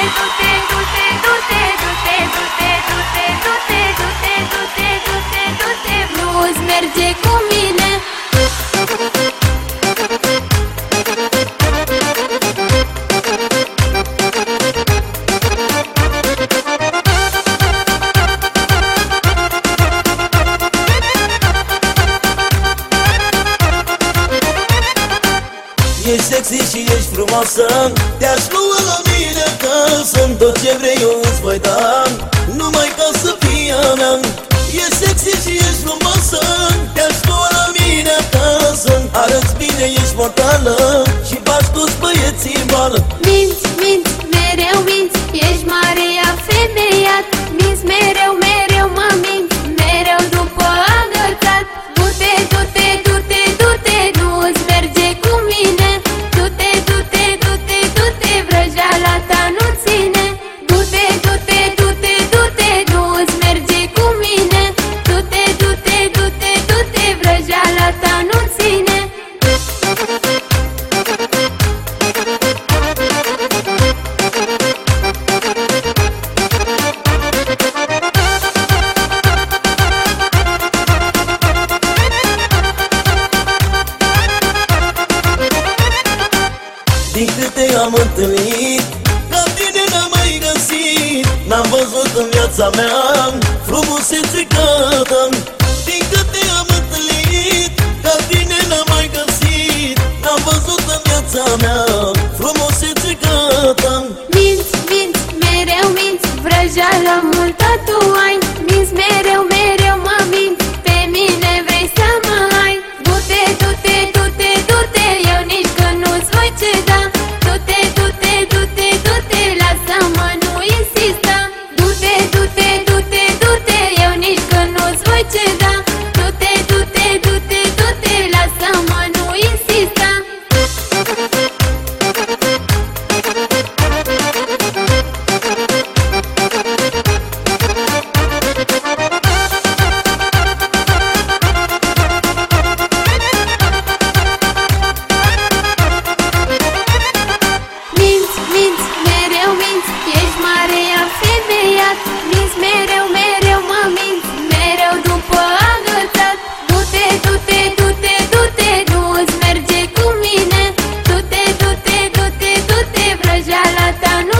Blues merge cu mine. Ești sexy și ești frumoasă, te-aș lua la mine acasă. Tot ce vrei eu îți voi da, numai ca să fii a mea. Ești sexy și ești frumoasă, te-aș lua la mine acasă. Arăți bine, ești mortală și faci toți băieții în bală. Minți, minți, mereu minți, ești mare, afemeiat. Minți mereu, mereu mă minți, mereu după agățat. Du-te, du-te, du-te, du-te, nu-ți merge cu mine. Du-te, du-te, du-te, du-te, vrăjeala ta nu ține. Du-te, du-te, du-te, du-te, nu-ți merge cu mine. Du-te, du-te, du-te, du-te, vrăjeala ta nu ține. Din câte am întâlnit, ca tine n-am mai găsit. N-am văzut în viața mea frumusețe ca ta. Din câte am întâlnit, ca tine n-am mai găsit. N-am văzut în viața mea frumusețe ca ta. Minți, minți, mereu minți, vrăjeală multă tu ai. Minți mereu, mereu mă minți, pe mine vrei să mă ai. Du-te, du-te, du-te, du-te, eu nici când nu-ți voi ceda. Du-te, du-te, du-te, du-te, lasă-mă, nu insista. Du-te, du-te, du-te, du-te, eu nici când nu-ți voi ceda. Du-te, du-te, du-te, du-te, lasă-mă, nu insista. Minți, minți, mereu minți, ești mare, afemeiat. Minți mereu, mereu mă minți, mereu după agățat. Du-te, du-te, du-te, du-te, nu-ți merge cu mine. Du-te, du-te, du-te, du-te, vrăjeala ta nu